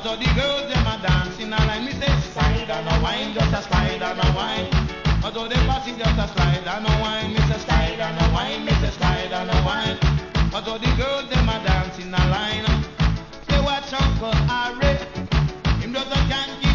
all the girls them a dancing a line. Me say slide and a wine, just a slide and a wine. As all the bossy just a slide and a wine. Me say slide and a wine, me say slide and a wine. As all the girls them a dancing a line. Say watch out for Harry, him just a can't keep